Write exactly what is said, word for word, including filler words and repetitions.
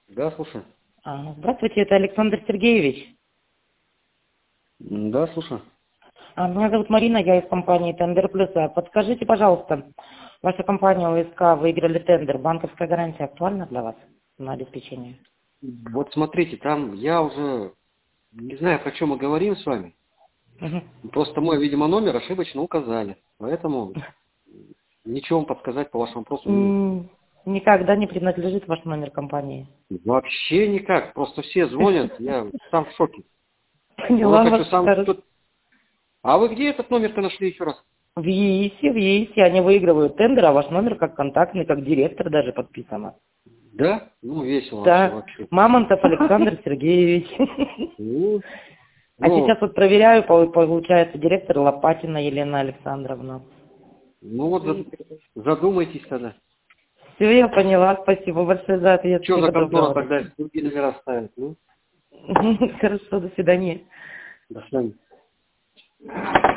Да, слушаю. А, Здравствуйте, это Александр Сергеевич. М, Да, слушаю. А, Меня зовут Марина, я из компании Тендер Плюс. А Подскажите, пожалуйста, ваша компания ОСК выиграли тендер. Банковская гарантия актуальна для вас на обеспечение? Вот смотрите, там я уже не знаю, про что мы говорим с вами. Мгм. Просто мой, видимо, номер ошибочно указали. Поэтому ничего вам подсказать по вашему вопросу не могу. М, Никогда не принадлежит ваш номер компании. Вообще никак. Просто все звонят, я сам в шоке. Уже Поняла хочу вас. сам... Хорошо. тут- А вы где этот номер-то нашли еще раз? В ЕИСе, в ЕИСе они выигрывают тендер, а ваш номер как контактный, как директор даже подписано. Да? Ну, весело вообще, Да, вообще. Мамонтов Александр Сергеевич. Ну, А ну, сейчас вот проверяю, пол- получается, директор Лопатина Елена Александровна. ну вот за- задумайтесь тогда. Все, я поняла. Спасибо большое за ответ. Что за Всего контора доброго. тогда другие номера ставят? Ну, Хорошо, до свидания. до свидания.